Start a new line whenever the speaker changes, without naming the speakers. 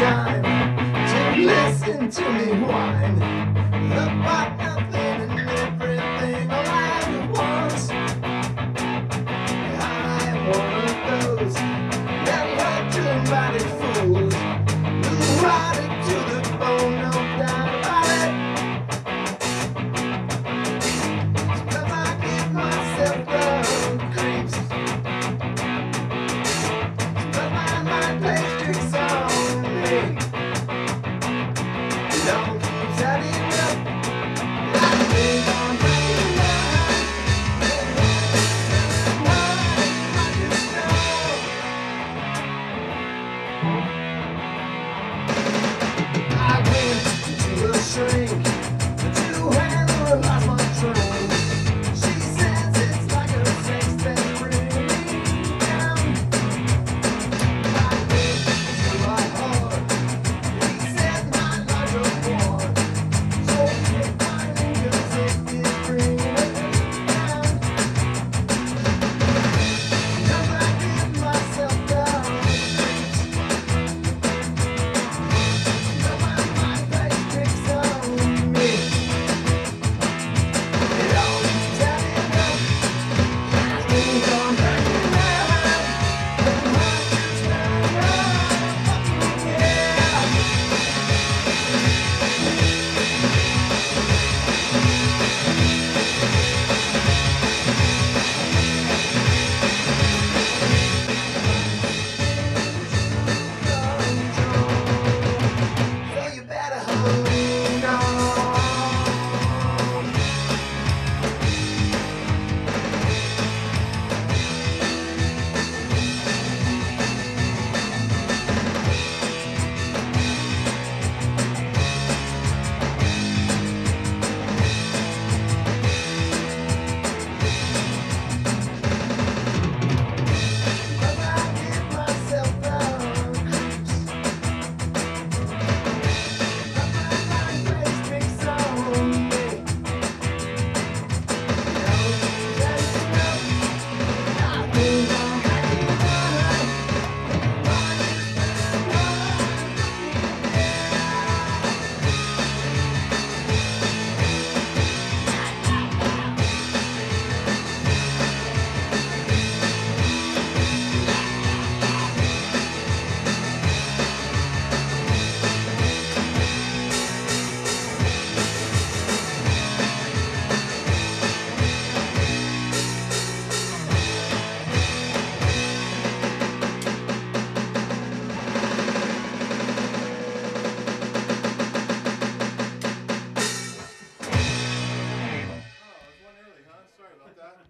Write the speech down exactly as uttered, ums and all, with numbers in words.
time to listen to me whine about nothing and everything all at once. I'm one of those melodramatic fools who ride it to the bone, no doubt about it. Cause I give myself the creeps. Cause my mind plays tricks on me. Don't keep telling me I think I'm breaking down. I just know